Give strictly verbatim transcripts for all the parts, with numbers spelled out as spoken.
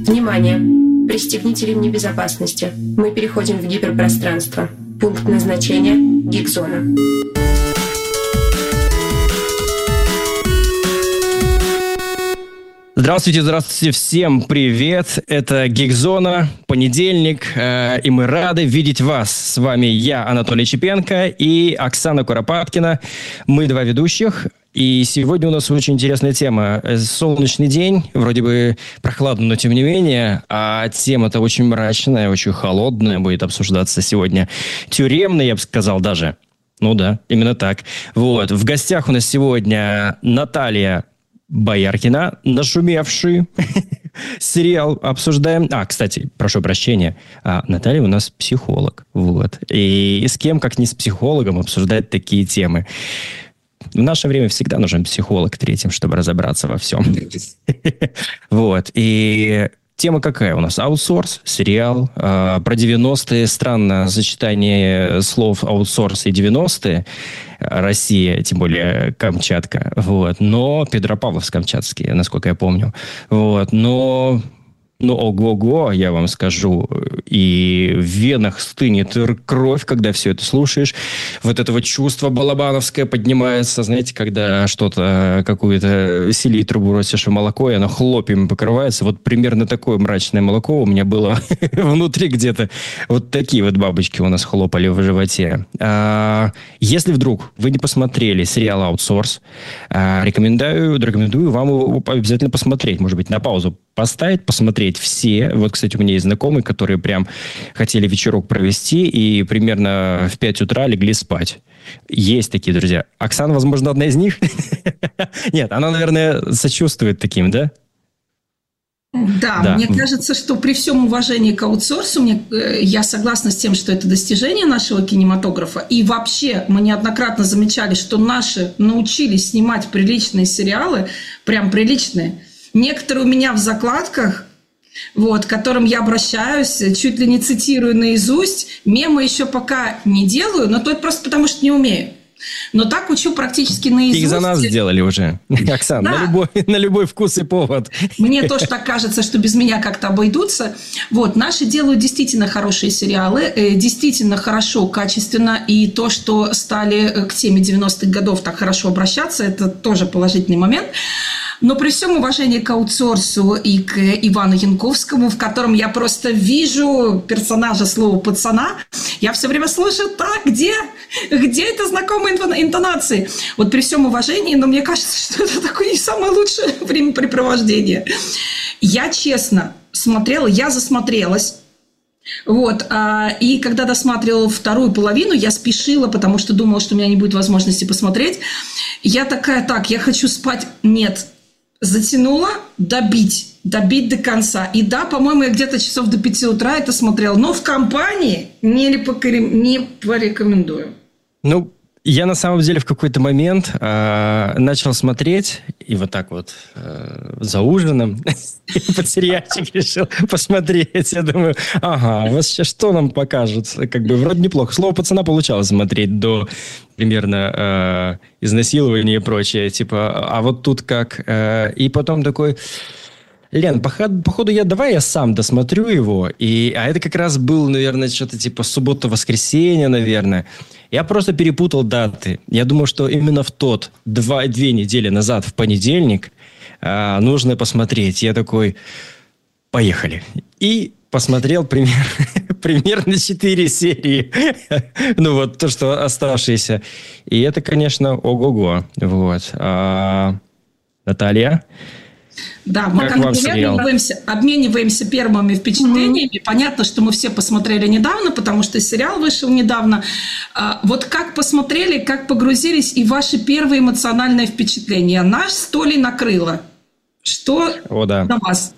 Внимание! Пристегните ремни безопасности. Мы переходим в гиперпространство. Пункт назначения – Гигзона. Здравствуйте, здравствуйте, всем привет, это Гигзона, понедельник, э, и мы рады видеть вас. С вами я, Анатолий Чепенко, и Оксана Куропаткина, мы два ведущих, и сегодня у нас очень интересная тема. Солнечный день, вроде бы прохладно, но тем не менее, а тема-то очень мрачная, очень холодная, будет обсуждаться сегодня, тюремная, я бы сказал даже. Ну да, именно так. Вот, в гостях у нас сегодня Наталья Бояркина, нашумевший сериал обсуждаем. А, кстати, прошу прощения, а, Наталья у нас психолог. Вот. И с кем, как не с психологом, обсуждать такие темы. В наше время всегда нужен психолог третьим, чтобы разобраться во всем. Вот. И тема какая у нас? Аутсорс, сериал. Э, про девяностые. Странно сочетание слов аутсорс и девяностые. Россия, тем более Камчатка. Вот. Но Петропавловск-Камчатский, насколько я помню. Вот. Но... Ну, ого-го, я вам скажу. И в венах стынет кровь, когда все это слушаешь. Вот это вот чувство балабановское поднимается, знаете, когда что-то, какую-то селитру бросишь в молоко, и оно хлопьями покрывается. Вот примерно такое мрачное молоко у меня было внутри где-то. Вот такие вот бабочки у нас хлопали в животе. А, если вдруг вы не посмотрели сериал «Аутсорс», а, рекомендую, рекомендую вам его обязательно посмотреть. Может быть, на паузу поставить, посмотреть все. Вот, кстати, у меня есть знакомые, которые прям хотели вечерок провести и примерно в пять утра легли спать. Есть такие друзья. Оксана, возможно, одна из них? Нет, она, наверное, сочувствует таким, да? Да, да, мне кажется, что при всем уважении к аутсорсу, мне, я согласна с тем, что это достижение нашего кинематографа. И вообще мы неоднократно замечали, что наши научились снимать приличные сериалы, прям приличные. Некоторые у меня в закладках, вот, к которым я обращаюсь, чуть ли не цитирую наизусть. Мемы еще пока не делаю, но то это просто потому, что не умею. Но так учу практически наизусть. Их за нас сделали уже, Оксана, да. на, любой, на любой вкус и повод. Мне тоже так кажется, что без меня как-то обойдутся. Вот, наши делают действительно хорошие сериалы, действительно хорошо, качественно. И то, что стали к теме девяностых годов так хорошо обращаться, это тоже положительный момент. Но при всем уважении к аутсорсу и к Ивану Янковскому, в котором я просто вижу персонажа слова «пацана», я все время слышу: так, где? Где это знакомые интонации? Вот при всем уважении, но мне кажется, что это такое не самое лучшее времяпрепровождение. Я честно смотрела, я засмотрелась. Вот, и когда досматривала вторую половину, я спешила, потому что думала, что у меня не будет возможности посмотреть. Я такая: так, я хочу спать. Нет. Затянула добить, добить до конца. И да, по-моему, я где-то часов до пяти утра это смотрела. Но в компании не, не порекомендую. Ну, я на самом деле в какой-то момент э, начал смотреть, и вот так вот э, за ужином под сериальчик решил посмотреть. Я думаю, ага, вот сейчас что нам покажут? Как бы вроде неплохо. Слово «пацана» получалось смотреть до примерно э, изнасилования и прочее. Типа, а вот тут как? Э, и потом такой... Лен, походу, походу я давай я сам досмотрю его. И, а это как раз был, наверное, что-то типа суббота-воскресенье, наверное. Я просто перепутал даты. Я думал, что именно в тот два, две недели назад, в понедельник, а, нужно посмотреть. Я такой, поехали. И посмотрел пример, примерно четыре серии. Ну вот, то, что оставшиеся. И это, конечно, ого-го. Вот. А, Наталья? Да, мы как обмениваемся, обмениваемся первыми впечатлениями. Mm-hmm. Понятно, что мы все посмотрели недавно, потому что сериал вышел недавно. А, вот как посмотрели, как погрузились, и ваши первые эмоциональные впечатления? Наш сто ли накрыло? Что О, да. на вас?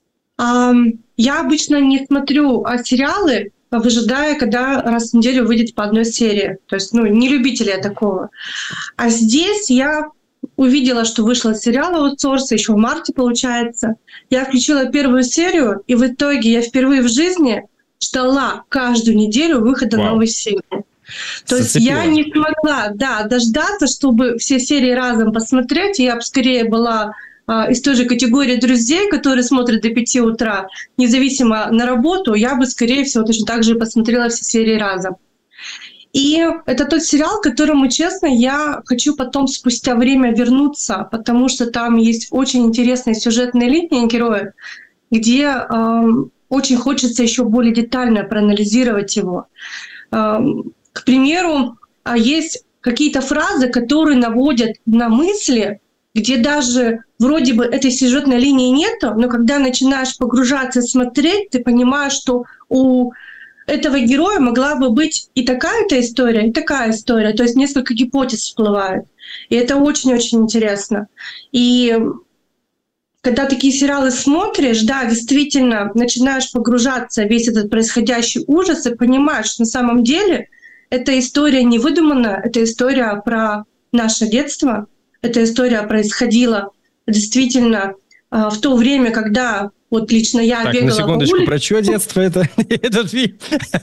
Um, я обычно не смотрю сериалы, выжидая, когда раз в неделю выйдет по одной серии. То есть, ну, не любитель я такого. А здесь я... увидела, что вышел сериал «Аутсорс», еще в марте, получается. Я включила первую серию, и в итоге я впервые в жизни ждала каждую неделю выхода Вау. новой серии. То есть я не смогла, да, дождаться, чтобы все серии разом посмотреть. Я бы скорее была из той же категории друзей, которые смотрят до пяти утра, независимо на работу, я бы, скорее всего, точно так же посмотрела все серии разом. И это тот сериал, к которому, честно, я хочу потом спустя время вернуться, потому что там есть очень интересные сюжетные линии героев, где э, очень хочется еще более детально проанализировать его. Э, к примеру, есть какие-то фразы, которые наводят на мысли, где даже вроде бы этой сюжетной линии нету, но когда начинаешь погружаться, смотреть, ты понимаешь, что у этого героя могла бы быть и такая-то история, и такая история. То есть несколько гипотез всплывают. И это очень-очень интересно. И когда такие сериалы смотришь, да, действительно начинаешь погружаться в весь этот происходящий ужас и понимаешь, что на самом деле эта история не выдумана, это история про наше детство, эта история происходила действительно в то время, когда вот лично я так, бегала на секундочку, по улице. Про чье детство это, этот фильм?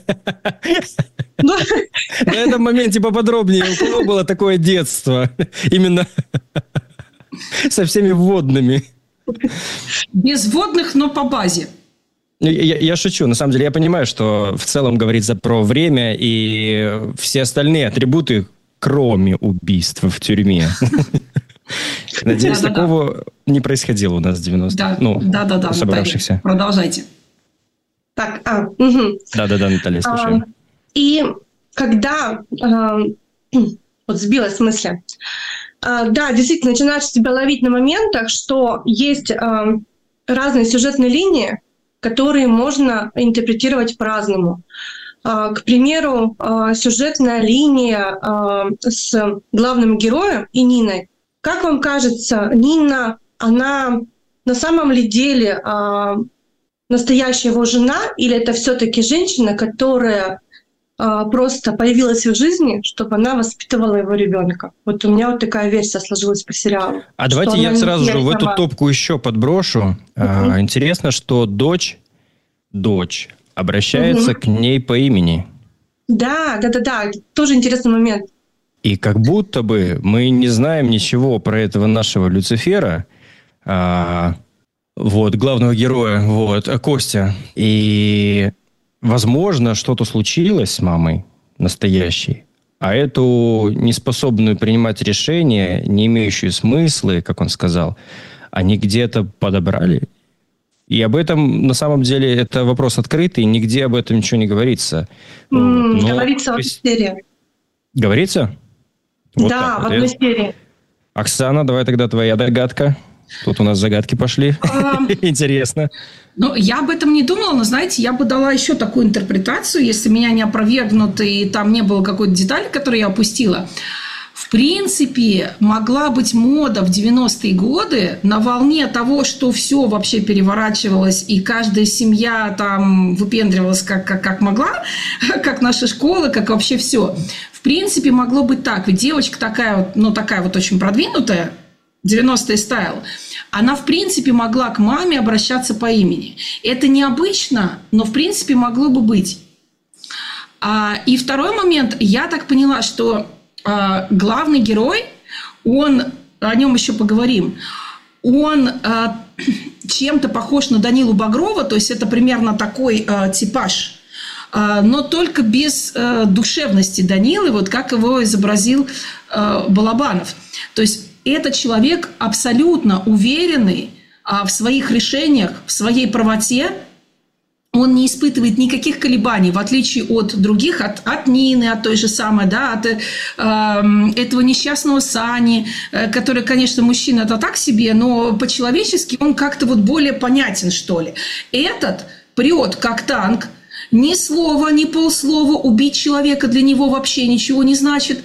На этом моменте поподробнее. У кого было такое детство? Именно со всеми вводными. Без вводных, но по базе. Я, я шучу. На самом деле я понимаю, что в целом говорится про время и все остальные атрибуты, кроме убийства в тюрьме. Надеюсь, да, такого да, да. не происходило у нас в девяностых. Да, ну, да, да, да, собравшихся. Наталья, продолжайте. Так, а, угу. Да-да-да, Наталья, слушаю. А, и когда... А, вот сбилась с мысли. А, да, действительно, начинаешь себя ловить на моментах, что есть а, разные сюжетные линии, которые можно интерпретировать по-разному. А, к примеру, а, сюжетная линия а, с главным героем и Ниной. Как вам кажется, Нина, она на самом ли деле а, настоящая его жена, или это все-таки женщина, которая а, просто появилась в их жизни, чтобы она воспитывала его ребенка? Вот у меня вот такая версия сложилась по сериалу. А давайте я сразу же в эту топку еще подброшу. Uh-huh. А, интересно, что дочь, дочь обращается uh-huh. к ней по имени. Да, да, да, да. Тоже интересный момент. И как будто бы мы не знаем ничего про этого нашего Люцифера, а, вот, главного героя, вот, Костя. И, возможно, что-то случилось с мамой настоящей, а эту неспособную принимать решения, не имеющую смысла, как он сказал, они где-то подобрали. И об этом, на самом деле, это вопрос открытый, нигде об этом ничего не говорится. Mm, вот. Но, говорится в атмосфере. Говорится? Вот да, в атмосфере. Оксана, давай тогда твоя догадка. Тут у нас загадки пошли. Интересно. Ну, я об этом не думала, но, знаете, я бы дала еще такую интерпретацию, если меня не опровергнут, и там не было какой-то детали, которую я опустила. В принципе, могла быть мода в девяностые годы на волне того, что все вообще переворачивалось, и каждая семья там выпендривалась как, как, как могла, как наша школа, как вообще все. В принципе, могло быть так. Ведь девочка такая вот, ну, такая вот очень продвинутая, девяностые стайл, она, в принципе, могла к маме обращаться по имени. Это необычно, но, в принципе, могло бы быть. А, и второй момент. Я так поняла, что а, главный герой, он, о нем еще поговорим, он а, чем-то похож на Данилу Багрова, то есть это примерно такой а, типаж, но только без э, душевности Данилы, вот как его изобразил э, Балабанов. То есть это человек абсолютно уверенный э, в своих решениях, в своей правоте. Он не испытывает никаких колебаний, в отличие от других, от, от Нины, от той же самой, да, от э, этого несчастного Сани, э, который, конечно, мужчина это так себе, но по-человечески он как-то вот более понятен, что ли. Этот прет как танк. Ни слова, ни полслова, убить человека для него вообще ничего не значит.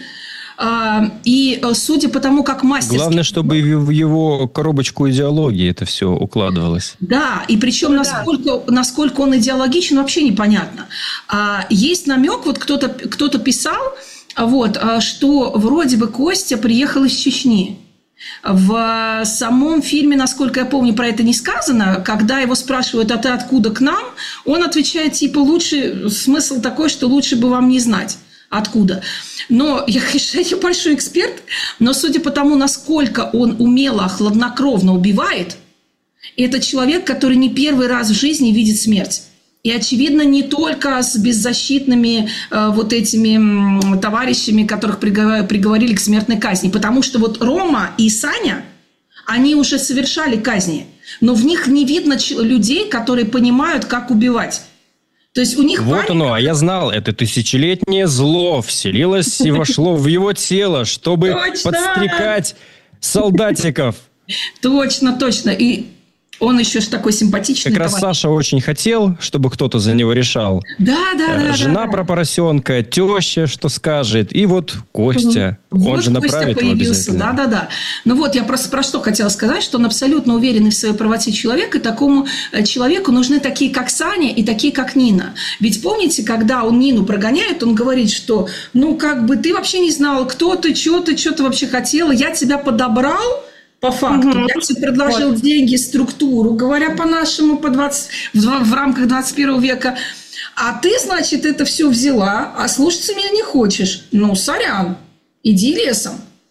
И судя по тому, как мастерски... Главное, чтобы в его коробочку идеологии это все укладывалось. Да, и причем ну, насколько, да. насколько он идеологичен, вообще непонятно. Есть намек, вот кто-то, кто-то писал, вот, что вроде бы Костя приехал из Чечни. В самом фильме, насколько я помню, про это не сказано. Когда его спрашивают, а ты откуда к нам? Он отвечает, типа, лучше, смысл такой, что лучше бы вам не знать, откуда. Но я, конечно, я большой эксперт, но судя по тому, насколько он умело, хладнокровно убивает, это человек, который не первый раз в жизни видит смерть. И, очевидно, не только с беззащитными э, вот этими э, товарищами, которых приговор, приговорили к смертной казни. Потому что вот Рома и Саня, они уже совершали казни. Но в них не видно ч- людей, которые понимают, как убивать. То есть у них вот паника... оно, а я знал, это тысячелетнее зло вселилось и вошло в его тело, чтобы Точно! подстрекать солдатиков. Точно, точно. И он еще ж такой симпатичный. Как раз товарищ. Саша очень хотел, чтобы кто-то за него решал. Да, да, да. Жена да, да. про поросенка, теща что скажет, и вот Костя. Вот Он же Костя направит его появился, обязательно. да, да, да. Ну вот я просто про что хотела сказать, что он абсолютно уверенный в своей правоте человек, и такому человеку нужны такие, как Саня, и такие, как Нина. Ведь помните, когда он Нину прогоняет, он говорит, что ну как бы ты вообще не знала, кто ты, что ты, что ты вообще хотела, я тебя подобрал, по факту. Угу. Я тебе предложил вот. деньги, структуру, говоря по-нашему, по двадцать, в, в рамках двадцать первого века. А ты, значит, это все взяла, а слушаться меня не хочешь. Ну, сорян, иди лесом.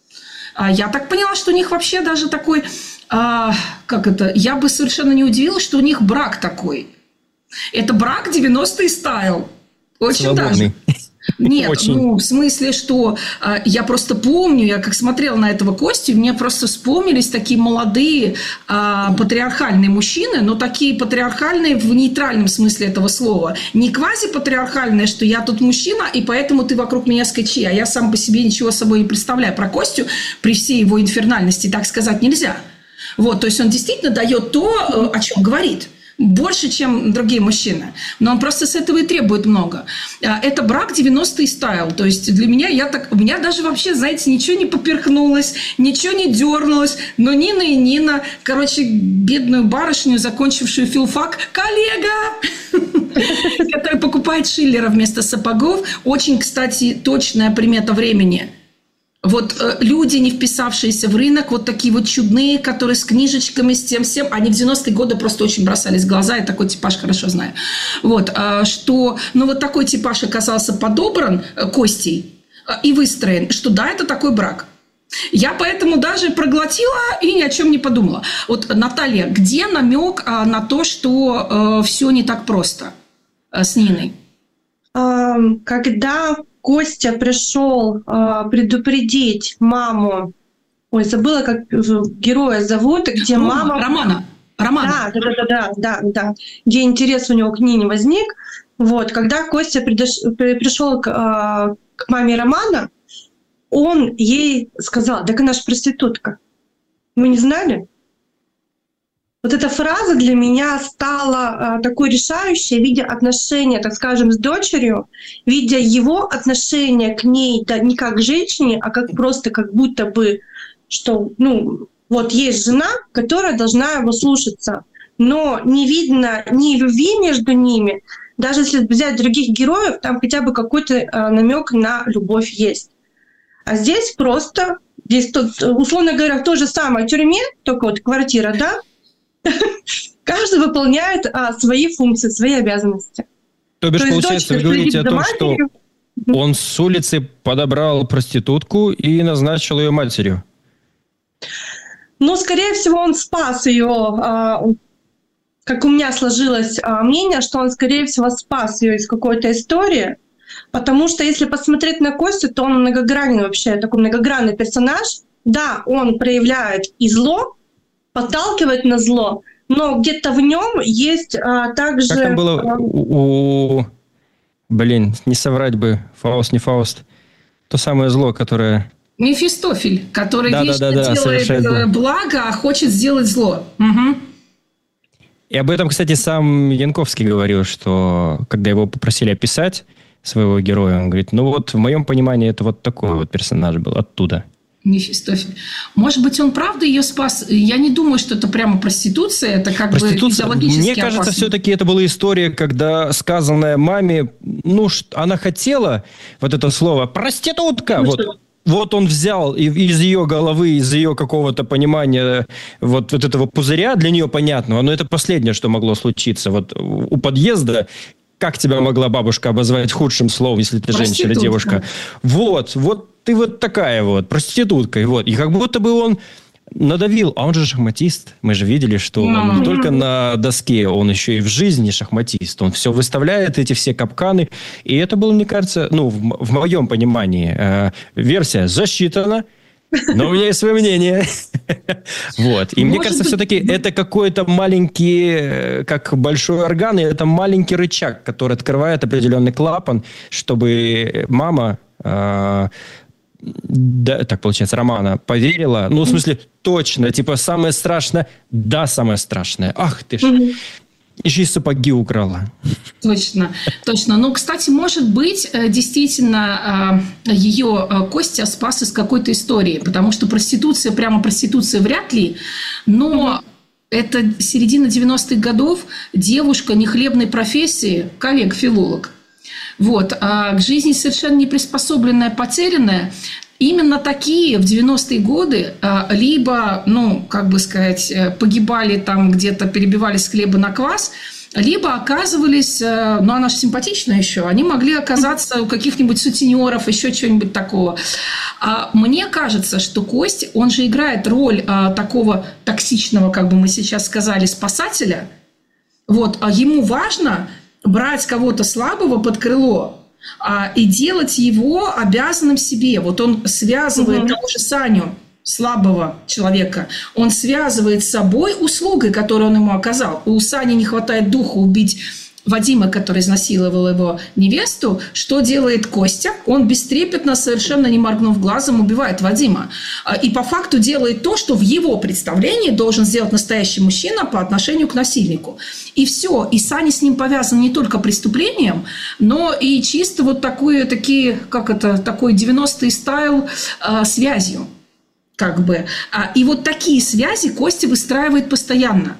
А я так поняла, что у них вообще даже такой... А, как это? Я бы совершенно не удивилась, что у них брак такой. Это брак девяностые стайл. Очень Свободный. даже. Нет, Очень. ну, в смысле, что э, я просто помню, я как смотрела на этого Костю, мне просто вспомнились такие молодые э, патриархальные мужчины, но такие патриархальные в нейтральном смысле этого слова. Не квазипатриархальные, что я тут мужчина, и поэтому ты вокруг меня скачи, а я сам по себе ничего собой не представляю. Про Костю при всей его инфернальности так сказать нельзя. Вот, то есть он действительно дает то, о чем говорит. Больше, чем другие мужчины. Но он просто с этого и требует много. Это брак девяностые стайл. То есть для меня, я так, у меня даже вообще, знаете, ничего не поперхнулось, ничего не дернулось. Но Нина и Нина, короче, бедную барышню, закончившую филфак, коллега, который покупает Шиллера вместо сапогов. Очень, кстати, точная примета времени. Вот э, люди, не вписавшиеся в рынок, вот такие вот чудные, которые с книжечками, с тем всем, они в девяностые годы просто очень бросались в глаза, я такой типаж хорошо знаю. Вот, э, что, ну вот такой типаж оказался подобран э, Костей э, и выстроен, что да, это такой брак. Я поэтому даже проглотила и ни о чем не подумала. Вот, Наталья, где намек э, на то, что э, все не так просто э, с Ниной? Когда Костя пришел э, предупредить маму, ой, забыла, как героя зовут, где Рома, мама... Романа. Романа. Да, да, да, да, да, да, где интерес у него к Нине возник. Вот, когда Костя придош... пришел к, э, к маме Романа, он ей сказал: так она же проститутка. Вы не знали? Вот эта фраза для меня стала а, такой решающей, видя отношения, так скажем, с дочерью, видя его отношение к ней, да, не как к женщине, а как просто как будто бы, что, ну, вот есть жена, которая должна его слушаться, но не видно ни любви между ними, даже если взять других героев, там хотя бы какой-то а, намек на любовь есть. А здесь просто, здесь тут, условно говоря, в той же самой тюрьме, только вот квартира, да, каждый выполняет а, свои функции, свои обязанности. То бишь, То получается, вы говорите о том, что он с улицы подобрал проститутку и назначил ее матерью? Ну, скорее всего, он спас ее, а, как у меня сложилось а, мнение, что он, скорее всего, спас ее из какой-то истории, потому что если посмотреть на Костю, то он многогранный вообще, такой многогранный персонаж. Да, он проявляет и зло, подталкивает на зло, но где-то в нем есть а, также... Как там было а... у, у... Блин, не соврать бы, Фауст, не Фауст. То самое зло, которое... Мефистофель, который да, вечно да, да, делает благо, а хочет сделать зло. Угу. И об этом, кстати, сам Янковский говорил, что когда его попросили описать своего героя, он говорит, ну вот в моем понимании это вот такой вот персонаж был оттуда. Мефистофель. Может быть, он правда ее спас? Я не думаю, что это прямо проституция. Это как проституция, бы идеологически мне кажется, опасно. все-таки это была история, когда сказанная маме, ну, она хотела вот это слово «проститутка». Ну, вот, вот он взял из ее головы, из ее какого-то понимания вот, вот этого пузыря, для нее понятного, но это последнее, что могло случиться. Вот у подъезда как тебя могла бабушка обозвать худшим словом, если ты женщина или девушка? Вот, вот ты вот такая вот, проститутка. И, вот. И как будто бы он надавил. А он же шахматист. Мы же видели, что он не только на доске, он еще и в жизни шахматист. Он все выставляет, эти все капканы. И это было, мне кажется, ну, в, в моем понимании, э, версия засчитана. Но у меня есть свое мнение. Вот. И мне кажется, все-таки это какой-то маленький, как большой орган, и это маленький рычаг, который открывает определенный клапан, чтобы мама, э, да, так получается, Романа, поверила. Ну, в смысле, точно, типа, самое страшное, да, самое страшное. Ах ты ж. Еще и сапоги украла. Точно, точно. Ну, кстати, может быть, действительно, ее Костя спас из какой-то истории, потому что проституция, прямо проституция вряд ли, но это середина девяностых годов, девушка нехлебной профессии, коллег-филолог. Вот, а к жизни совершенно не приспособленная, потерянная. Именно такие в девяностые годы либо, ну, как бы сказать, погибали там где-то, перебивались с хлеба на квас, либо оказывались, ну, она же симпатичная еще, они могли оказаться у каких-нибудь сутенеров, еще чего-нибудь такого. Мне кажется, что Костя, он же играет роль такого токсичного, как бы мы сейчас сказали, спасателя. Вот, а ему важно брать кого-то слабого под крыло, и делать его обязанным себе. Вот он связывает mm-hmm. того же Саню, слабого человека, он связывает с собой услугой, которую он ему оказал. У Сани не хватает духа убить Вадима, который изнасиловал его невесту. Что делает Костя? Он бестрепетно, совершенно не моргнув глазом, убивает Вадима. И по факту делает то, что в его представлении должен сделать настоящий мужчина по отношению к насильнику. И все. И Саня с ним повязан не только преступлением, но и чисто вот такой, такие, как это, такой девяностый стайл э, связью. Как бы. И вот такие связи Костя выстраивает постоянно.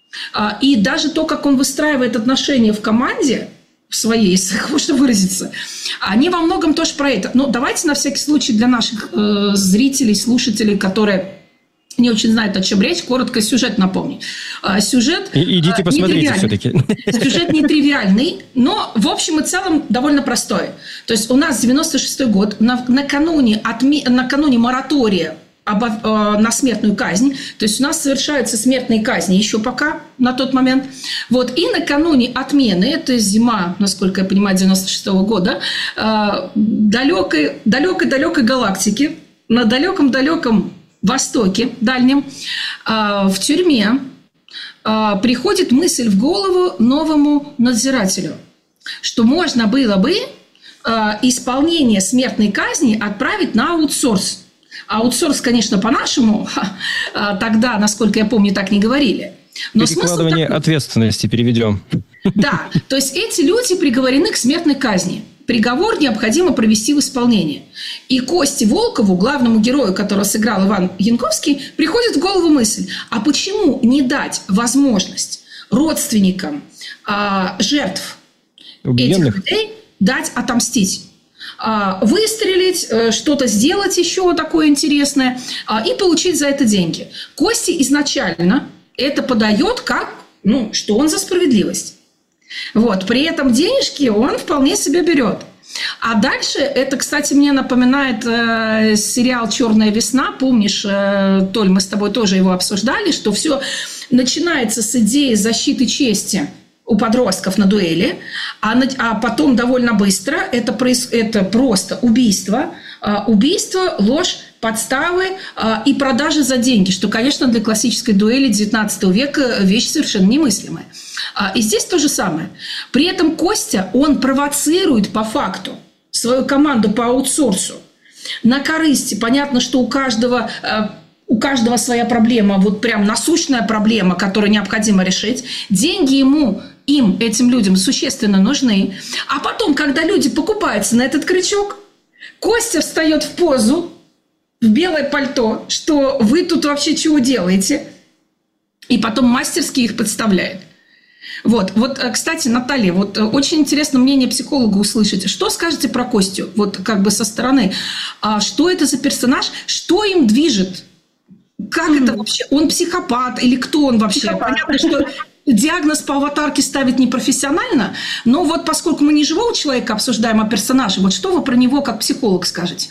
И даже то, как он выстраивает отношения в команде своей, если можно выразиться, они во многом тоже про это. Но давайте на всякий случай для наших э, зрителей, слушателей, которые не очень знают, о чем речь, коротко сюжет напомню. Сюжет и, идите посмотрите все-таки. Сюжет нетривиальный, но в общем и целом довольно простой. То есть у нас девяносто шестой год, на, накануне, отме, накануне моратория на смертную казнь. То есть у нас совершаются смертные казни еще пока на тот момент. Вот. И накануне отмены, это зима, насколько я понимаю, девяносто шестого года, далекой-далекой галактики, на далеком-далеком Востоке, дальнем, в тюрьме приходит мысль в голову новому надзирателю, что можно было бы исполнение смертной казни отправить на аутсорс. Аутсорс, конечно, по-нашему, тогда, насколько я помню, так не говорили. Но перекладывание такой... ответственности переведем. Да, то есть эти люди приговорены к смертной казни. Приговор необходимо провести в исполнение. И Косте Волкову, главному герою, которого сыграл Иван Янковский, приходит в голову мысль, а почему не дать возможность родственникам а, жертв убиенных этих людей дать отомстить? Выстрелить, что-то сделать еще такое интересное и получить за это деньги. Костя изначально это подает как, ну, что он за справедливость. Вот. При этом денежки он вполне себе берет. А дальше, это, кстати, мне напоминает э, сериал «Черная весна». Помнишь, э, Толь, мы с тобой тоже его обсуждали, что все начинается с идеи защиты чести у подростков на дуэли, а, а потом довольно быстро это, проис, это просто убийство, а, убийство, ложь, подставы а, и продажи за деньги, что, конечно, для классической дуэли девятнадцатого века вещь совершенно немыслимая. А, и здесь то же самое. При этом Костя, он провоцирует по факту свою команду по аутсорсу на корысти. Понятно, что у каждого... У каждого своя проблема, вот прям насущная проблема, которую необходимо решить. Деньги ему, им, этим людям существенно нужны. А потом, когда люди покупаются на этот крючок, Костя встает в позу, в белое пальто, что вы тут вообще чего делаете? И потом мастерски их подставляет. Вот, вот, кстати, Наталья, вот очень интересно мнение психолога услышать. Что скажете про Костю? Вот как бы со стороны. А что это за персонаж? Что им движет? Как mm. это вообще? Он психопат или кто он вообще? Психопат. Понятно, что диагноз по аватарке ставить непрофессионально, но вот поскольку мы не живого человека обсуждаем, а персонажа, вот что вы про него как психолог скажете?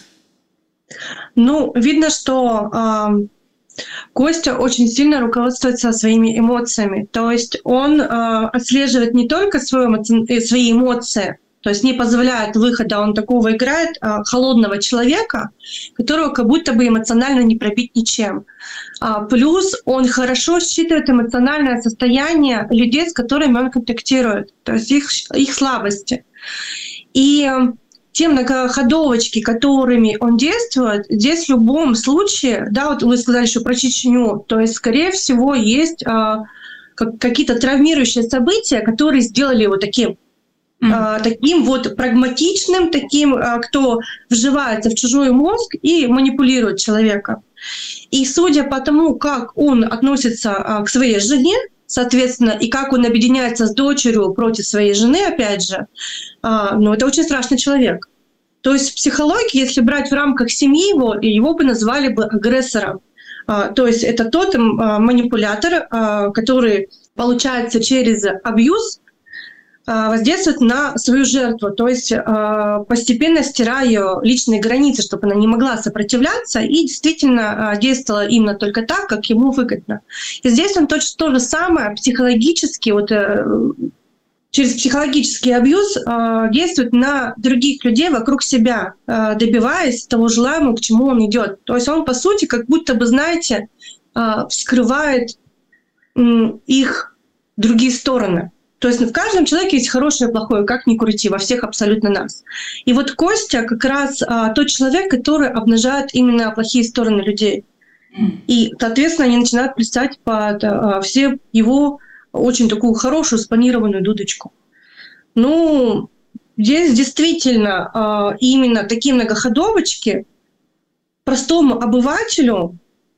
Ну, видно, что э, Костя очень сильно руководствуется своими эмоциями. То есть он э, отслеживает не только свою эмоци... свои эмоции, то есть не позволяет выхода, он такого играет э, холодного человека, которого как будто бы эмоционально не пробить ничем. А, плюс он хорошо считывает эмоциональное состояние людей, с которыми он контактирует, то есть их, их слабости. И те многоходовочки, которыми он действует, здесь в любом случае, да, вот вы сказали еще про Чечню, то есть, скорее всего, есть а, как, какие-то травмирующие события, которые сделали его таким. Mm-hmm. таким вот прагматичным, таким, кто вживается в чужой мозг и манипулирует человека. И судя по тому, как он относится к своей жене, соответственно, и как он объединяется с дочерью против своей жены, опять же, ну, это очень страшный человек. То есть в психологии, если брать в рамках семьи его, его бы назвали бы агрессором. То есть это тот манипулятор, который, получается, через абьюз воздействует на свою жертву, то есть постепенно стирая ее личные границы, чтобы она не могла сопротивляться и действительно действовала именно только так, как ему выгодно. И здесь он точно то же самое психологически, вот, через психологический абьюз действует на других людей вокруг себя, добиваясь того желаемого, к чему он идет. То есть он, по сути, как будто бы, знаете, вскрывает их другие стороны. То есть в каждом человеке есть хорошее и плохое, как ни крути, во всех абсолютно нас. И вот Костя как раз а, тот человек, который обнажает именно плохие стороны людей. И, соответственно, они начинают плясать под а, все его очень такую хорошую спланированную дудочку. Ну, здесь действительно а, именно такие многоходовочки простому обывателю,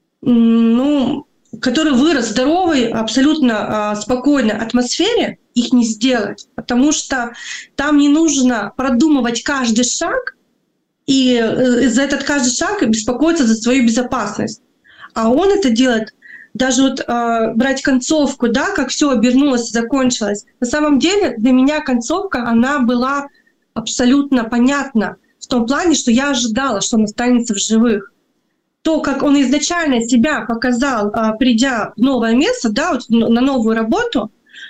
ну, который вырос в здоровой, абсолютно а, спокойной атмосфере, их не сделать, потому что там не нужно продумывать каждый шаг и за этот каждый шаг беспокоиться за свою безопасность. А он это делает, даже вот э, брать концовку, да, как все обернулось и закончилось. На самом деле для меня концовка, она была абсолютно понятна в том плане, что я ожидала, что он останется в живых. То, как он изначально себя показал, э, придя в новое место, да, вот на новую работу,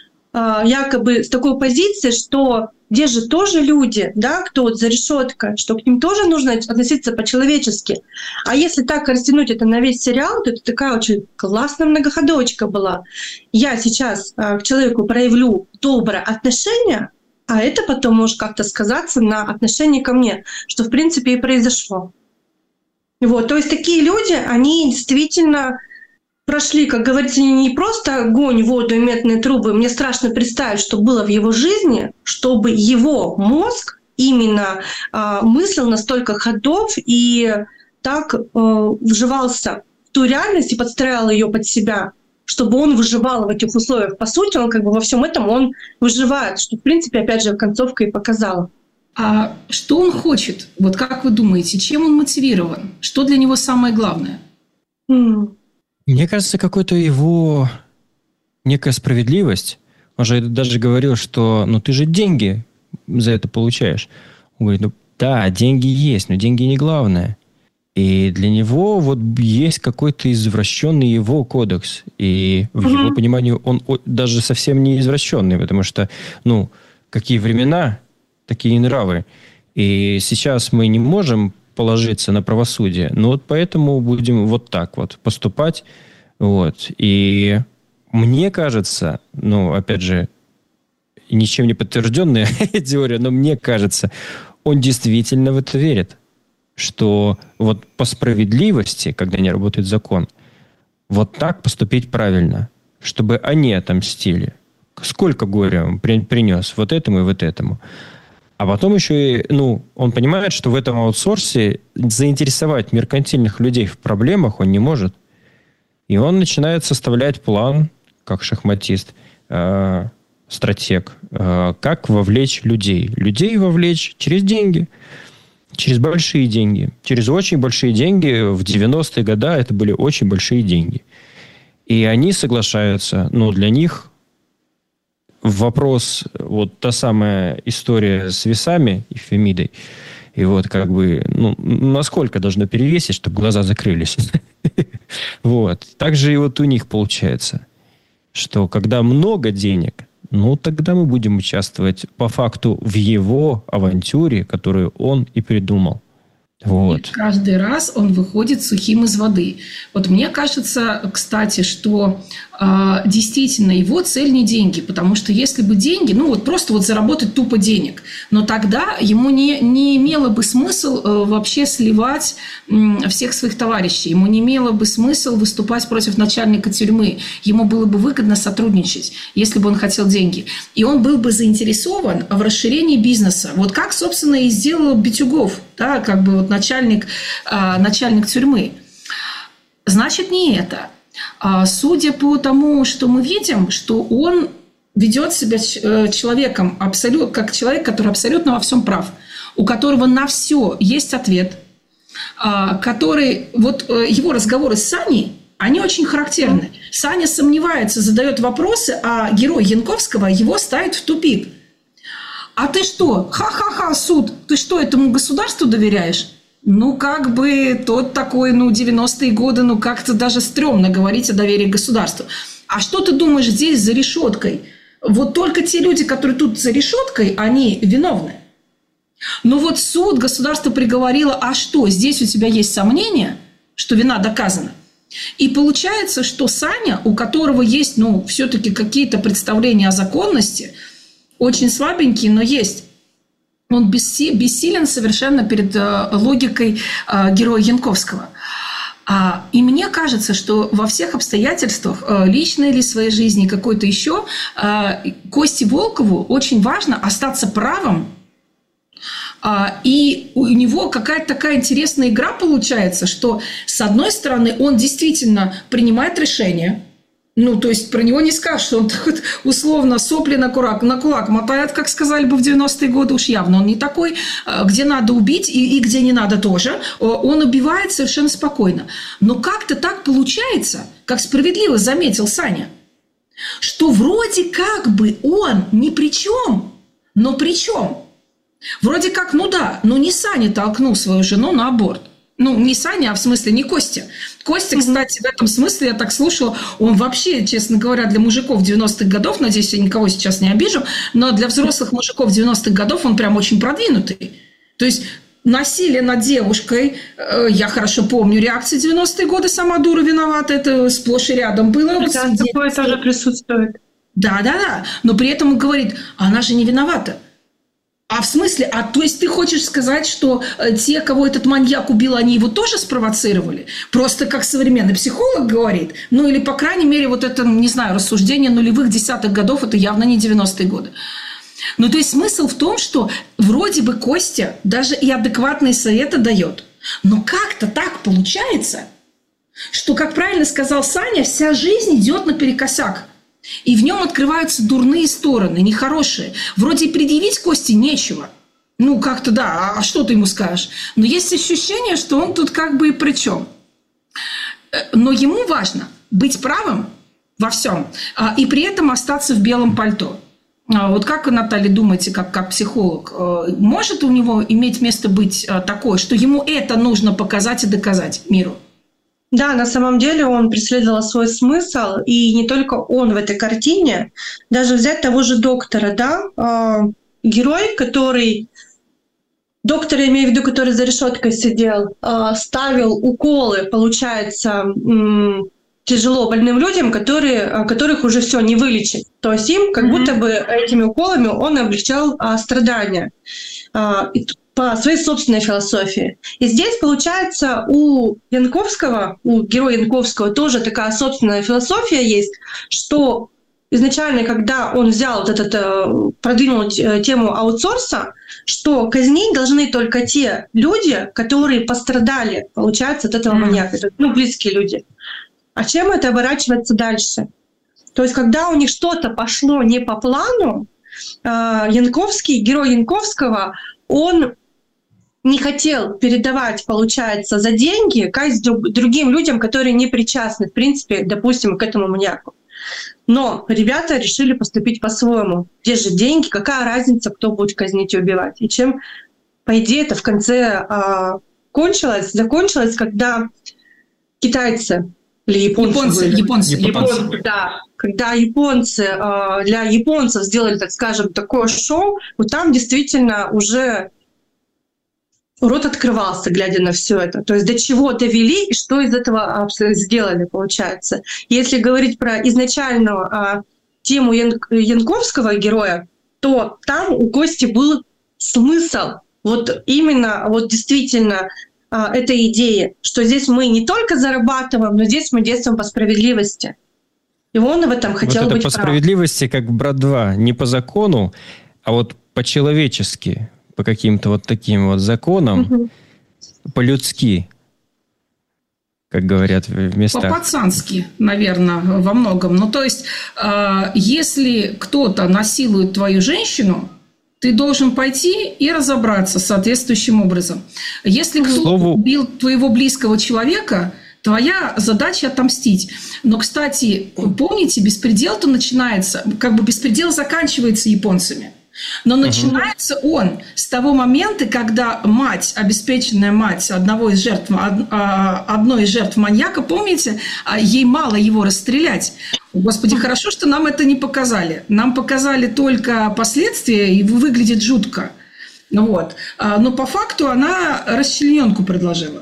якобы с такой позиции, что где же тоже люди, да, кто вот за решеткой, что к ним тоже нужно относиться по-человечески. А если так растянуть это на весь сериал, то это такая очень классная многоходовочка была. Я сейчас к человеку проявлю доброе отношение, а это потом может как-то сказаться на отношении ко мне, что в принципе и произошло. Вот, то есть такие люди, они действительно прошли, как говорится, не просто огонь, воду и медные трубы. Мне страшно представить, что было в его жизни, чтобы его мозг именно э, мыслил на столько ходов и так э, вживался в ту реальность и подстраивал ее под себя, чтобы он выживал в этих условиях. По сути, он как бы во всем этом он выживает, что, в принципе, опять же, концовка и показала. А что он хочет? Вот как вы думаете, чем он мотивирован? Что для него самое главное? Mm. Мне кажется, какой-то его некая справедливость. Он же даже говорил, что ну ты же деньги за это получаешь. Он говорит, ну да, деньги есть, но деньги не главное. И для него вот есть какой-то извращенный его кодекс. И в mm-hmm. его понимании он даже совсем не извращенный, потому что, ну, какие времена, такие нравы. И сейчас мы не можем положиться на правосудие. Но вот поэтому будем вот так вот поступать. Вот. И мне кажется, ну, опять же, ничем не подтвержденная теория, но мне кажется, он действительно в это верит, что вот по справедливости, когда не работает закон, вот так поступить правильно, чтобы они отомстили. Сколько горя он принес вот этому и вот этому. А потом еще, и, ну, он понимает, что в этом аутсорсе заинтересовать меркантильных людей в проблемах он не может. И он начинает составлять план, как шахматист, э, стратег, э, как вовлечь людей. Людей вовлечь через деньги, через большие деньги. Через очень большие деньги. В девяностые годы это были очень большие деньги. И они соглашаются. Но для них вопрос, вот та самая история с весами и Фемидой, и вот как бы, ну, насколько должно перевесить, чтобы глаза закрылись. Вот. Так же и вот у них получается, что когда много денег, ну, тогда мы будем участвовать по факту в его авантюре, которую он и придумал. Вот. И каждый раз он выходит сухим из воды. Вот мне кажется, кстати, что э, действительно его цель не деньги, потому что если бы деньги, ну вот просто вот заработать тупо денег, но тогда ему не, не имело бы смысл э, вообще сливать э, всех своих товарищей, ему не имело бы смысл выступать против начальника тюрьмы, ему было бы выгодно сотрудничать, если бы он хотел деньги. И он был бы заинтересован в расширении бизнеса. Вот как, собственно, и сделал Битюгов, да, как бы вот начальник, начальник тюрьмы. Значит, не это. Судя по тому, что мы видим, что он ведет себя человеком, абсолютно, как человек, который абсолютно во всем прав, у которого на все есть ответ, который, вот его разговоры с Саней, они очень характерны. Саня сомневается, задает вопросы, а герой Янковского его ставит в тупик. А ты что? Ха-ха-ха, суд. Ты что, этому государству доверяешь? Ну, как бы тот такой, ну, девяностые годы, ну, как-то даже стрёмно говорить о доверии к государству. А что ты думаешь здесь за решеткой? Вот только те люди, которые тут за решеткой, они виновны. Но вот суд, государство приговорило, а что, здесь у тебя есть сомнения, что вина доказана? И получается, что Саня, у которого есть, ну, все-таки какие-то представления о законности, очень слабенький, но есть. Он бессилен совершенно перед логикой героя Янковского. И мне кажется, что во всех обстоятельствах, личной или своей жизни, какой-то еще, Косте Волкову очень важно остаться правым. И у него какая-то такая интересная игра получается, что, с одной стороны, он действительно принимает решения. Ну, то есть про него не скажешь, что он так вот условно сопли на кулак, на кулак мотает, как сказали бы в девяностые годы, уж явно он не такой, где надо убить и, и где не надо тоже. Он убивает совершенно спокойно. Но как-то так получается, как справедливо заметил Саня, что вроде как бы он ни при чем, но при чем? Вроде как, ну да, но не Саня толкнул свою жену на аборт. Ну, не Саня, а в смысле не Костя. Костя, кстати, в этом смысле, я так слушала, он вообще, честно говоря, для мужиков девяностых годов, надеюсь, я никого сейчас не обижу, но для взрослых мужиков девяностых годов он прям очень продвинутый. То есть насилие над девушкой, я хорошо помню реакции девяностые годы, сама дура виновата, это сплошь и рядом было. Да, такое тоже присутствует. Да, да, да. Но при этом он говорит, она же не виновата. А в смысле, а то есть ты хочешь сказать, что те, кого этот маньяк убил, они его тоже спровоцировали? Просто как современный психолог говорит, ну или, по крайней мере, вот это, не знаю, рассуждение нулевых десятых годов, это явно не девяностые годы. Ну то есть смысл в том, что вроде бы Костя даже и адекватные советы дает, но как-то так получается, что, как правильно сказал Саня, вся жизнь идет наперекосяк. И в нем открываются дурные стороны, нехорошие. Вроде и предъявить Косте нечего. Ну, как-то да, а что ты ему скажешь? Но есть ощущение, что он тут как бы и при чем. Но ему важно быть правым во всем и при этом остаться в белом пальто. Вот как вы, Наталья, думаете, как, как психолог, может у него иметь место быть такое, что ему это нужно показать и доказать миру? Да, на самом деле он преследовал свой смысл, и не только он в этой картине. Даже взять того же доктора, да, э, герой, который, доктор, я имею в виду, который за решеткой сидел, э, ставил уколы, получается, э, тяжело больным людям, которые, которых уже все не вылечить. То есть им как mm-hmm. будто бы этими уколами он облегчал э, страдания. Э, по своей собственной философии. И здесь, получается, у Янковского, у героя Янковского тоже такая собственная философия есть, что изначально, когда он взял вот этот, продвинул тему аутсорса, что казнить должны только те люди, которые пострадали, получается, от этого mm. маньяка, ну, близкие люди. А чем это оборачивается дальше? То есть, когда у них что-то пошло не по плану, Янковский, герой Янковского, он не хотел передавать, получается, за деньги казнь другим людям, которые не причастны, в принципе, допустим, к этому маньяку. Но ребята решили поступить по-своему. Где же деньги? Какая разница, кто будет казнить и убивать? И чем, по идее, это в конце э, кончилось, закончилось, когда китайцы или японцы, японцы, японцы, японцы, японцы. да, когда японцы э, для японцев сделали, так скажем, такое шоу, вот там действительно уже рот открывался, глядя на все это. То есть до чего довели и что из этого сделали, получается. Если говорить про изначальную э, тему Ян- Янковского героя, то там у Кости был смысл. Вот именно, вот действительно, э, этой идеи, что здесь мы не только зарабатываем, но здесь мы действуем по справедливости. И он в этом хотел вот это быть по прав. справедливости, как «Брат два», не по закону, а вот по-человечески. По каким-то вот таким вот законам, угу. по-людски, как говорят в местах. По-пацански, наверное, во многом. Ну, то есть, э, если кто-то насилует твою женщину, ты должен пойти и разобраться соответствующим образом. Если кто-то слову... убил твоего близкого человека, твоя задача отомстить. Но, кстати, помните, беспредел-то начинается, как бы беспредел заканчивается японцами. Но начинается угу. он с того момента, когда мать, обеспеченная мать одного из жертв, одной из жертв маньяка, помните, ей мало его расстрелять. Господи, хорошо, что нам это не показали. Нам показали только последствия, и выглядит жутко. Вот. Но по факту она расчлененку предложила.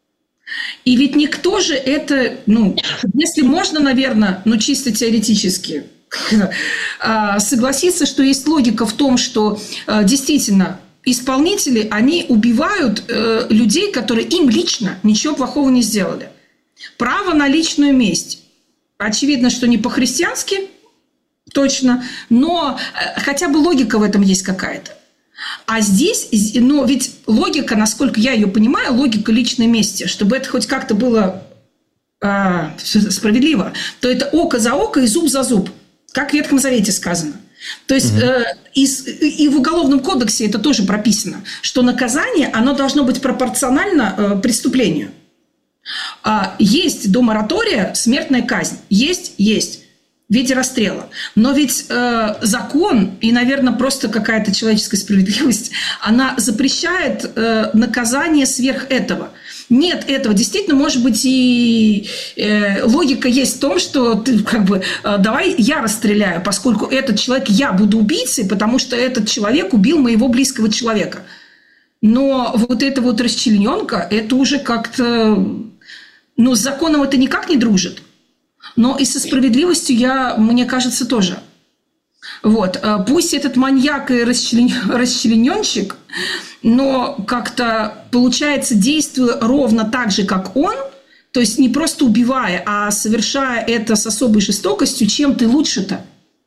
И ведь никто же это, ну, если можно, наверное, ну, чисто теоретически, согласиться, что есть логика в том, что действительно исполнители, они убивают людей, которые им лично ничего плохого не сделали. Право на личную месть. Очевидно, что не по-христиански, точно, но хотя бы логика в этом есть какая-то. А здесь, но ведь логика, насколько я ее понимаю, логика личной мести, чтобы это хоть как-то было а, справедливо, то это око за око и зуб за зуб. Как в Ветхом Завете сказано. То есть угу. э, и, и в Уголовном кодексе это тоже прописано, что наказание, оно должно быть пропорционально э, преступлению. А, есть до моратория смертная казнь. Есть, есть. В виде расстрела. Но ведь э, закон и, наверное, просто какая-то человеческая справедливость, она запрещает э, наказание сверх этого. Нет этого. Действительно, может быть, и э, логика есть в том, что ты как бы э, давай я расстреляю, поскольку этот человек, я буду убийцей, потому что этот человек убил моего близкого человека. Но вот эта вот расчлененка, это уже как-то... Ну, с законом это никак не дружит. Но и со справедливостью я, мне кажется, тоже. Вот. Пусть этот маньяк и расчлен... расчлененщик, но как-то, получается, действуя ровно так же, как он, то есть не просто убивая, а совершая это с особой жестокостью, чем ты лучше-то?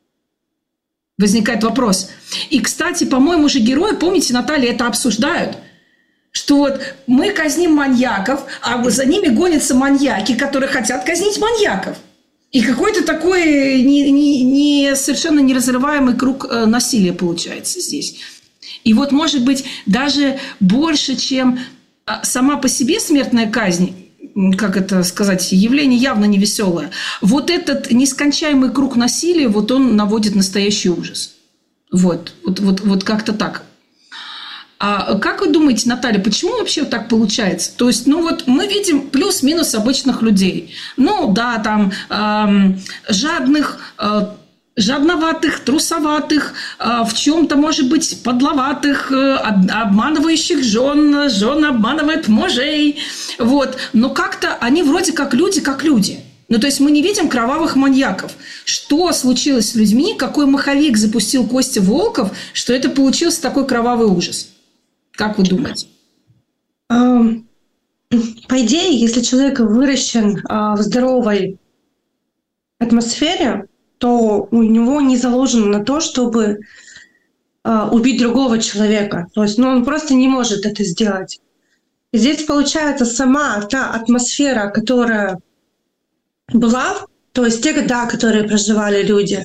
Возникает вопрос. И, кстати, по-моему же герои, помните, Наталья, это обсуждают, что вот мы казним маньяков, а за ними гонятся маньяки, которые хотят казнить маньяков. И какой-то такой не, не, не совершенно неразрываемый круг насилия получается здесь. И вот, может быть, даже больше, чем сама по себе смертная казнь, как это сказать, явление явно невеселое, вот этот нескончаемый круг насилия, вот он наводит настоящий ужас. Вот, вот, вот, вот как-то так. А как вы думаете, Наталья, почему вообще так получается? То есть, ну вот мы видим плюс-минус обычных людей. Ну да, там эм, жадных, э, жадноватых, трусоватых, э, в чем-то, может быть, подловатых, э, обманывающих жен, жен обманывают мужей. Вот. Но как-то они вроде как люди, как люди. Ну, то есть мы не видим кровавых маньяков. Что случилось с людьми, какой маховик запустил Костя Волков, что это получился такой кровавый ужас? Как вы думаете? По идее, если человек выращен в здоровой атмосфере, то у него не заложено на то, чтобы убить другого человека. То есть, ну, он просто не может это сделать. И здесь получается сама та атмосфера, которая была, то есть те года, которые проживали люди.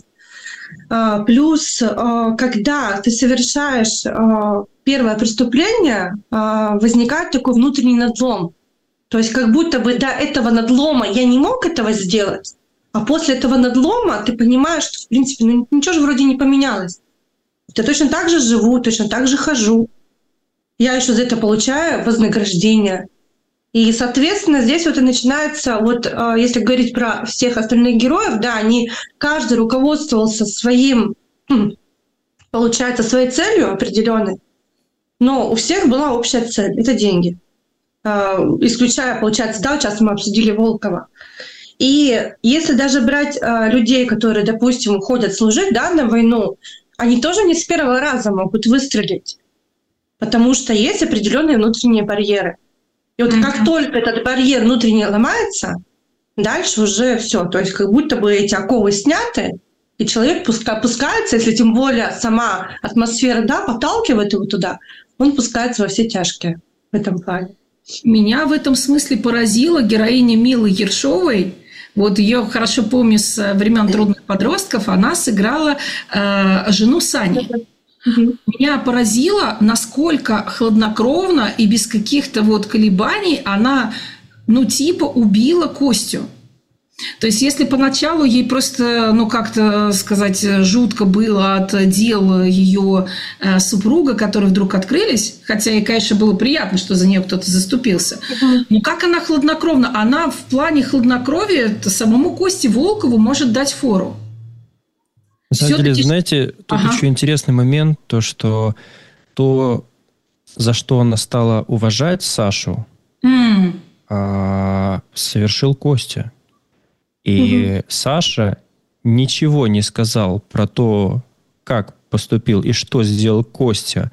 Плюс, когда ты совершаешь первое преступление, возникает такой внутренний надлом. То есть как будто бы до этого надлома я не мог этого сделать, А после этого надлома ты понимаешь, что, в принципе, ну, ничего же вроде не поменялось. Я точно так же живу, точно так же хожу. Я еще за это получаю вознаграждение. И, соответственно, здесь вот и начинается, вот если говорить про всех остальных героев, да, они, каждый руководствовался своим, получается, своей целью определенной, но у всех была общая цель – это деньги. Исключая, получается, да, сейчас мы обсудили Волкова. И если даже брать людей, которые, допустим, уходят служить, да, на войну, они тоже не с первого раза могут выстрелить, потому что есть определенные внутренние барьеры. И вот mm-hmm. как только этот барьер внутренний ломается, дальше уже все. То есть как будто бы эти оковы сняты, и человек опускается, если тем более сама атмосфера, да, подталкивает его туда, он пускается во все тяжкие в этом плане. Меня в этом смысле поразила героиня Милы Ершовой. Вот ее хорошо помню с времен «Трудных подростков». Она сыграла э, жену Сани. Mm-hmm. Меня поразило, насколько хладнокровно и без каких-то вот колебаний она, ну, типа убила Костю. То есть, если поначалу ей просто, ну, как-то сказать, жутко было от дел ее э, супруга, которые вдруг открылись, хотя ей, конечно, было приятно, что за нее кто-то заступился. Mm-hmm. Но как она хладнокровна? Она в плане хладнокровия самому Косте Волкову может дать фору. На самом Всё-таки... деле, знаете, тут ага. еще интересный момент, то, что то, за что она стала уважать Сашу, mm. а, совершил Костя. И угу. Саша ничего не сказал про то, как поступил и что сделал Костя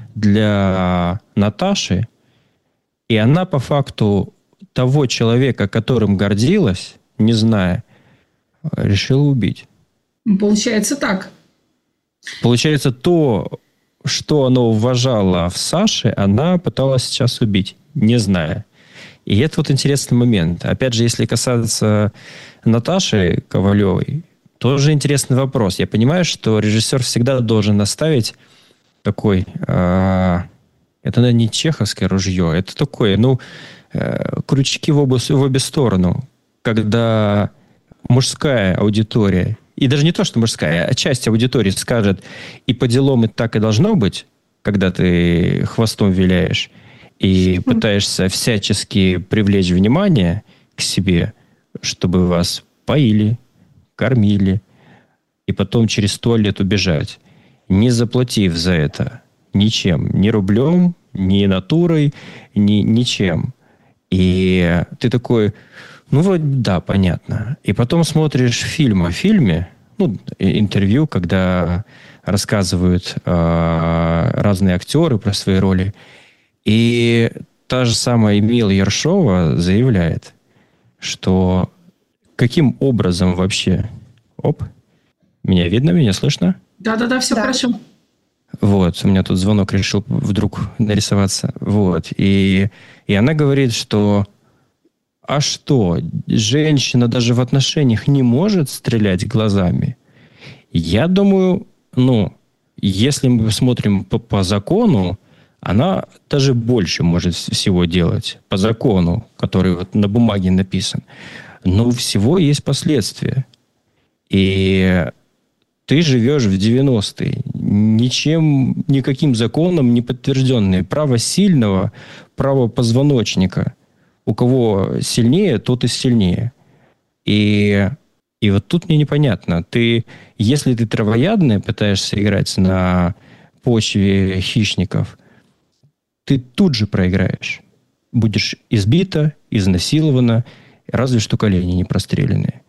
для Наташи. И она по факту того человека, которым гордилась, не зная, решила убить. Получается так. Получается, то, что она уважала в Саше, она пыталась сейчас убить, не зная. И это вот интересный момент. Опять же, если касаться Наташи Ковалевой, тоже интересный вопрос. Я понимаю, что режиссер всегда должен оставить такой... Э, это, наверное, не чеховское ружье. Это такое, ну, э, крючки в обе, в обе стороны. Когда мужская аудитория, и даже не то, что мужская, а часть аудитории скажет, и по делам и так и должно быть, когда ты хвостом виляешь, и пытаешься всячески привлечь внимание к себе, чтобы вас поили, кормили, и потом через туалет убежать, не заплатив за это ничем, ни рублем, ни натурой, ни ничем. И ты такой, ну, вроде да, понятно. И потом смотришь фильм о фильме, ну, интервью, когда рассказывают э, разные актеры про свои роли, и та же самая Мила Ершова заявляет, что каким образом вообще... Оп, меня видно, меня слышно? Да-да-да, все да. хорошо. Вот, у меня тут звонок решил вдруг нарисоваться. Вот, и, и она говорит, что а что, женщина даже в отношениях не может стрелять глазами? Я думаю, ну, если мы смотрим по, по закону, она даже больше может всего делать по закону, который вот на бумаге написан. Но у всего есть последствия. И ты живешь в девяностые, ничем, никаким законом не подтвержденные. Право сильного, право позвоночника. У кого сильнее, тот и сильнее. И, и вот тут мне непонятно. Ты, если ты травоядная пытаешься играть на почве хищников, ты тут же проиграешь. Будешь избита, изнасилована, разве что колени не простреленные.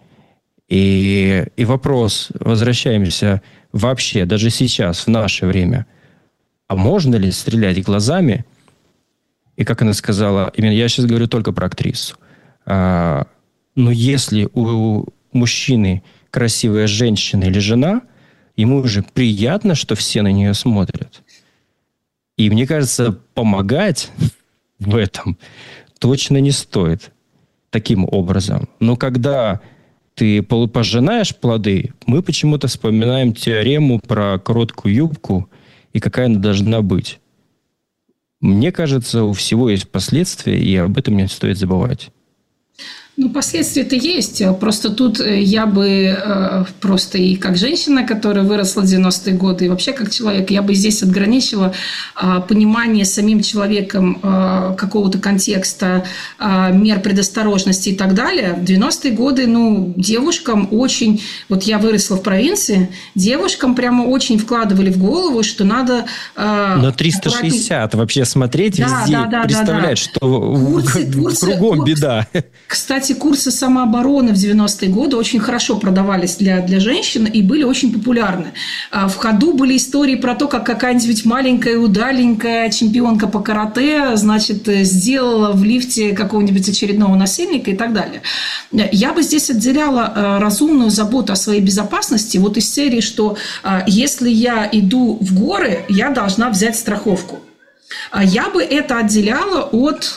И, и вопрос, возвращаемся вообще, даже сейчас, в наше время, а можно ли стрелять глазами? И как она сказала, именно я сейчас говорю только про актрису, а, но если у мужчины красивая женщина или жена, ему же приятно, что все на нее смотрят. И мне кажется, помогать в этом точно не стоит таким образом. Но когда ты пожинаешь плоды, мы почему-то вспоминаем теорему про короткую юбку и какая она должна быть. Мне кажется, у всего есть последствия, и об этом не стоит забывать. Ну, последствия-то есть. Просто тут я бы э, просто и как женщина, которая выросла в девяностые годы, и вообще как человек, я бы здесь отграничила э, понимание самим человеком э, какого-то контекста, э, мер предосторожности и так далее. В девяностые годы, ну, девушкам очень... Вот я выросла в провинции, девушкам прямо очень вкладывали в голову, что надо... Э, Но триста шестьдесят аккуратней... вообще смотреть да, везде, да, да, представлять, да, да. что курсы, курсы, кругом курсы, беда. Кстати, курсы самообороны в девяностые годы очень хорошо продавались для, для женщин и были очень популярны. В ходу были истории про то, как какая-нибудь маленькая, удаленькая чемпионка по карате, значит, сделала в лифте какого-нибудь очередного насильника и так далее. Я бы здесь отделяла разумную заботу о своей безопасности вот из серии, что если я иду в горы, я должна взять страховку. Я бы это отделяла от...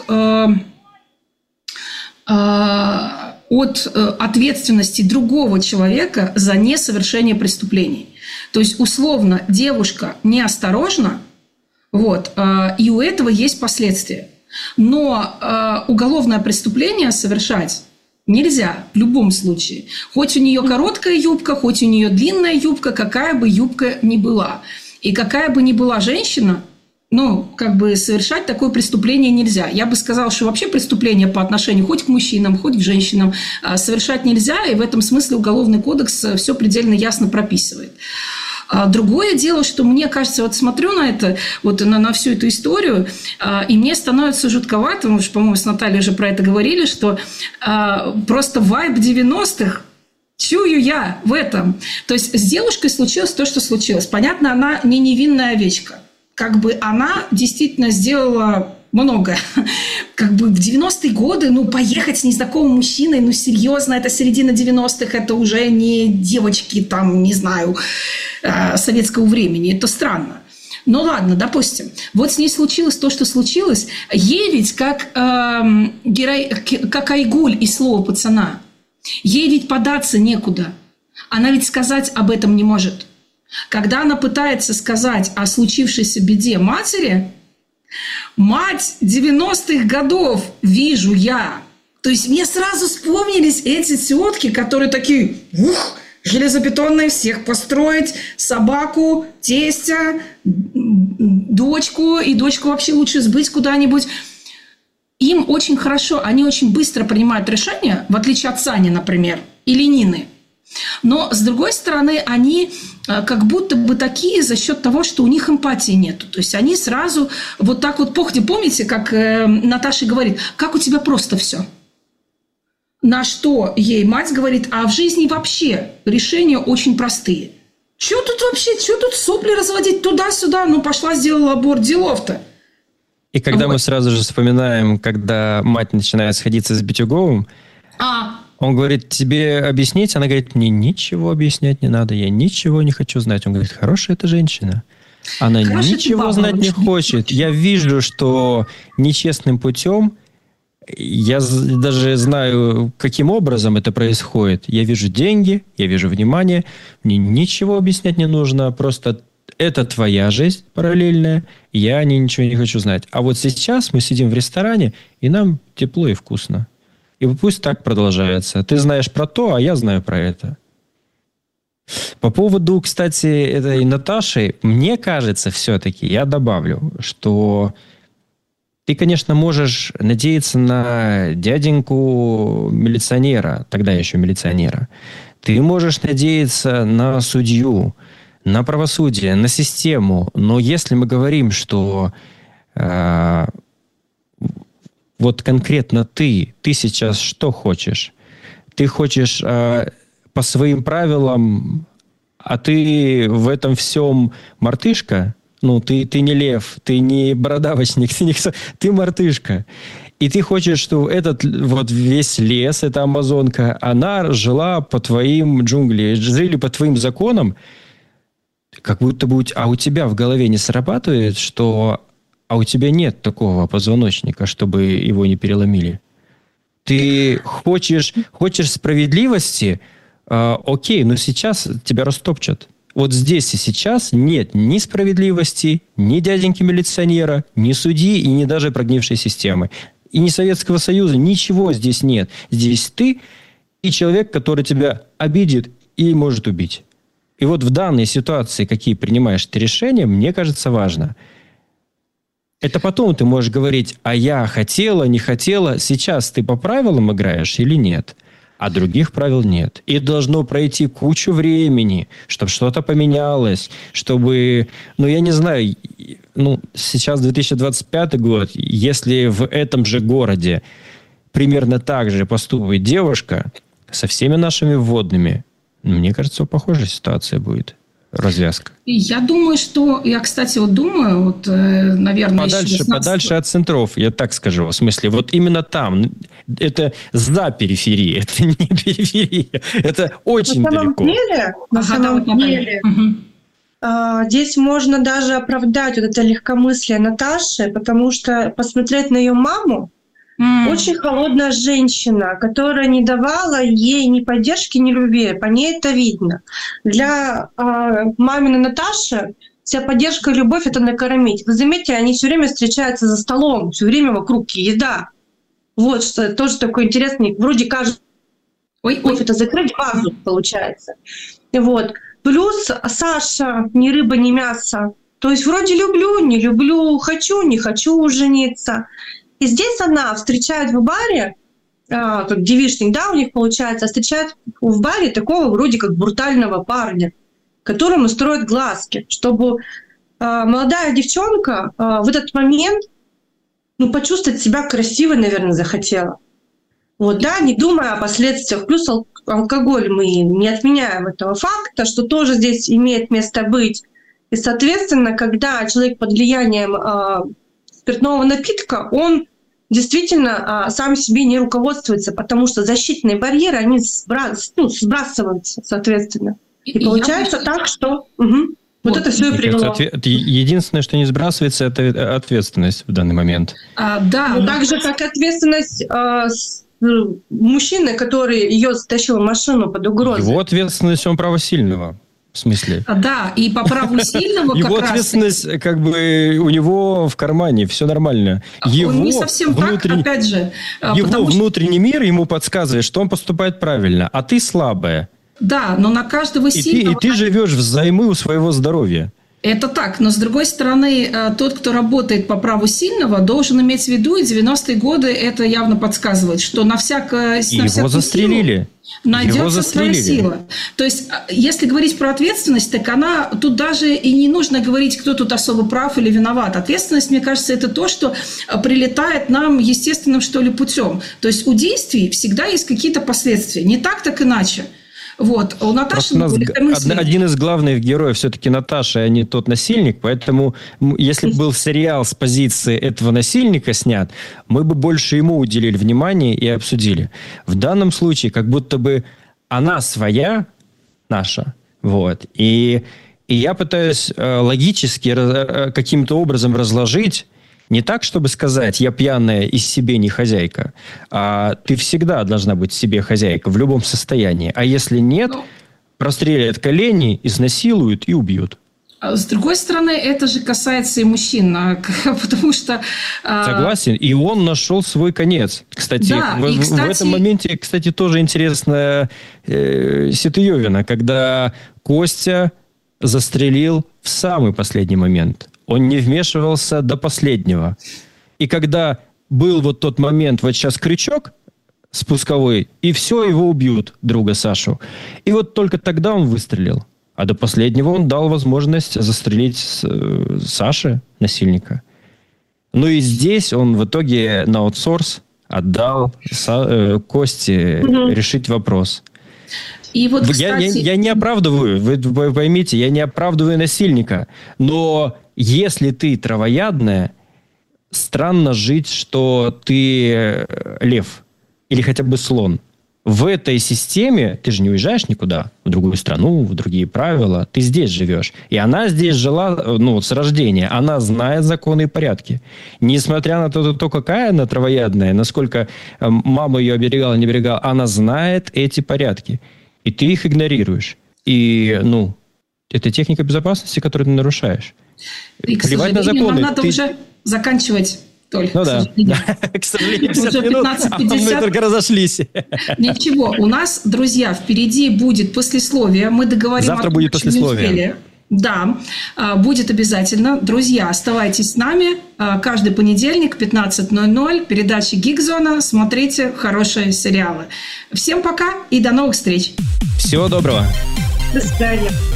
от ответственности другого человека за несовершение преступлений. То есть, условно, девушка неосторожна, вот, и у этого есть последствия. Но уголовное преступление совершать нельзя в любом случае. Хоть у нее короткая юбка, хоть у нее длинная юбка, какая бы юбка ни была. И какая бы ни была женщина, ну, как бы совершать такое преступление нельзя. Я бы сказала, что вообще преступление по отношению хоть к мужчинам, хоть к женщинам совершать нельзя, и в этом смысле Уголовный кодекс все предельно ясно прописывает. Другое дело, что мне кажется, вот смотрю на это, вот на, на всю эту историю, и мне становится жутковато, мы же, по-моему, с Натальей уже про это говорили, что просто вайб девяностых чую я в этом. То есть с девушкой случилось то, что случилось. Понятно, она не невинная овечка. Как бы она действительно сделала многое. Как бы в девяностые годы, ну, поехать с незнакомым мужчиной, ну, серьезно, это середина девяностых, это уже не девочки, там, не знаю, советского времени. Это странно. Ну, ладно, допустим. Вот с ней случилось то, что случилось. Ей ведь как, э, герой, как Айгуль из «Слова пацана». Ей ведь податься некуда. Она ведь сказать об этом не может. Когда она пытается сказать о случившейся беде матери, мать девяностых годов вижу я. То есть мне сразу вспомнились эти тетки, которые такие, ух, железобетонные, всех построить, собаку, тестя, дочку, и дочку вообще лучше сбыть куда-нибудь. Им очень хорошо, они очень быстро принимают решения, в отличие от Сани, например, или Нины. Но, с другой стороны, они как будто бы такие за счет того, что у них эмпатии нету. То есть они сразу вот так вот, помните, как Наташа говорит, как у тебя просто все. На что ей мать говорит, а в жизни вообще решения очень простые. Чего тут вообще, чего тут сопли разводить туда-сюда? Ну, пошла, сделала аборт, делов-то. И когда вот. Мы сразу же вспоминаем, когда мать начинает сходиться с Битюговым, а. он говорит, тебе объяснить? Она говорит, мне ничего объяснять не надо, я ничего не хочу знать. Он говорит, хорошая эта женщина. Она Хорошая ничего знать не хочет. Я вижу, что нечестным путем, я даже знаю, каким образом это происходит. Я вижу деньги, я вижу внимание, мне ничего объяснять не нужно, просто это твоя жизнь параллельная, я ничего не хочу знать. А вот сейчас мы сидим в ресторане, и нам тепло и вкусно. И пусть так продолжается. Ты знаешь про то, а я знаю про это. По поводу, кстати, этой Наташи, мне кажется, все-таки, я добавлю, что ты, конечно, можешь надеяться на дяденьку милиционера, тогда еще милиционера. Ты можешь надеяться на судью, на правосудие, на систему. Но если мы говорим, что... Э, Вот конкретно ты, ты сейчас что хочешь? Ты хочешь э, по своим правилам, а ты в этом всем мартышка? Ну, ты, ты не лев, ты не бородавочник, ты, не, ты мартышка. И ты хочешь, чтобы этот вот весь лес, эта амазонка, она жила по твоим джунглям, жили по твоим законам, как будто бы, а у тебя в голове не срабатывает, что... А у тебя нет такого позвоночника, чтобы его не переломили. Ты хочешь, хочешь справедливости, э, окей, но сейчас тебя растопчат. Вот здесь и сейчас нет ни справедливости, ни дяденьки милиционера, ни судьи и ни даже прогнившей системы. и ни Советского Союза, ничего здесь нет. Здесь ты и человек, который тебя обидит и может убить. И вот в данной ситуации, какие принимаешь ты решения, мне кажется, важно. Это потом ты можешь говорить, а я хотела, не хотела. Сейчас ты по правилам играешь или нет? А других правил нет. И должно пройти кучу времени, чтобы что-то поменялось, чтобы... Ну, я не знаю, ну, сейчас две тысячи двадцать пятый год, если в этом же городе примерно так же поступит девушка со всеми нашими вводными, мне кажется, похожая ситуация будет. Развязка. Я думаю, что... Я, кстати, вот думаю, вот, наверное... Подальше, шестнадцатого... подальше от центров, я так скажу. В смысле, вот именно там. Это за периферией. Это не периферия. Это очень на далеко. Самом деле, на ага, самом да, вот деле, угу. а, здесь можно даже оправдать вот это легкомыслие Наташи, потому что посмотреть на ее маму, Mm. очень холодная женщина, которая не давала ей ни поддержки, ни любви. По ней это видно. Для э, маминой Наташи вся поддержка и любовь — это накормить. Вы заметите, они все время встречаются за столом, все время вокруг еда. Вот что тоже такое интересное. Вроде кажется, ой, ой, это закрыть вазу получается. Вот. Плюс Саша ни рыба, ни мясо. То есть вроде люблю, не люблю, хочу, не хочу жениться. И здесь она встречает в баре, а, тут девичник, да, у них получается, встречает в баре такого вроде как брутального парня, которому строят глазки, чтобы а, молодая девчонка а, в этот момент, ну, почувствовать себя красивой, наверное, захотела. Вот, да, не думая о последствиях. Плюс ал- алкоголь, мы не отменяем этого факта, что тоже здесь имеет место быть. И, соответственно, когда человек под влиянием а, спиртного напитка, он действительно а, сам себе не руководствуется, потому что защитные барьеры, они сбрас, ну, сбрасываются, соответственно. И, и получается я... так, что угу, вот, вот это все и привело. Кажется, ответ... Единственное, что не сбрасывается, это ответственность в данный момент. А, да. Ну, но... Так же, как ответственность а, с, ну, мужчины, который ее затащил в машину под угрозой. Его ответственность, он право сильного. В смысле? Да, и по праву сильного его как раз... ответственность, как бы, у него в кармане, все нормально. Его он не совсем внутренний... так, опять же. Его внутренний что... мир ему подсказывает, что он поступает правильно, а ты слабая. Да, но на каждого и сильного... Ты, и ты живешь взаймы у своего здоровья. Это так, но с другой стороны, тот, кто работает по праву сильного, должен иметь в виду, и девяностые годы это явно подсказывает, что на всякое... Его застрелили. Найдется своя сила. То есть, если говорить про ответственность, так она тут даже и не нужно говорить, кто тут особо прав или виноват. Ответственность, мне кажется, это то, что прилетает нам естественным, что ли, путем. То есть у действий всегда есть какие-то последствия. Не так, так иначе. Вот. У Наташи у нас один из главных героев все-таки Наташа, а не тот насильник. Поэтому, если бы был сериал с позиции этого насильника снят, мы бы больше ему уделили внимание и обсудили. В данном случае, как будто бы она своя, наша. Вот. И, и я пытаюсь э, логически э, каким-то образом разложить. Не так, чтобы сказать, я пьяная и себе не хозяйка, а ты всегда должна быть себе хозяйка в любом состоянии. А если нет, ну, прострелят колени, изнасилуют и убьют. С другой стороны, это же касается и мужчин, потому что... Согласен, и он нашел свой конец. Кстати, да, в, кстати... в этом моменте, кстати, тоже интересная э, ситуевина, когда Костя застрелил в самый последний момент. Он не вмешивался до последнего. И когда был вот тот момент, вот сейчас крючок спусковой, и все, его убьют, друга Сашу. И вот только тогда он выстрелил. А до последнего он дал возможность застрелить Саши, насильника. Ну и здесь он в итоге на аутсорс отдал Са- Косте угу. решить вопрос. И вот, кстати... я, я, я не оправдываю, вы, вы поймите, я не оправдываю насильника, но если ты травоядная, странно жить, что ты лев или хотя бы слон. В этой системе ты же не уезжаешь никуда, в другую страну, в другие правила, ты здесь живешь. И она здесь жила, ну, с рождения, она знает законы и порядки. Несмотря на то, то какая она травоядная, насколько мама ее оберегала, не оберегала, она знает эти порядки. И ты их игнорируешь. И, ну, это техника безопасности, которую ты нарушаешь. И, к сожалению, нам надо ты... уже заканчивать. Толь, ну к да, сожалению. да. К сожалению, Уже пятьдесят минут, а мы только разошлись. Ничего, у нас, друзья, впереди будет послесловие. Мы договорим. Завтра будет послесловие. Да, будет обязательно. Друзья, оставайтесь с нами. Каждый понедельник, пятнадцать ноль ноль, передача «Гигзона». Смотрите хорошие сериалы. Всем пока и до новых встреч. Всего доброго. До свидания.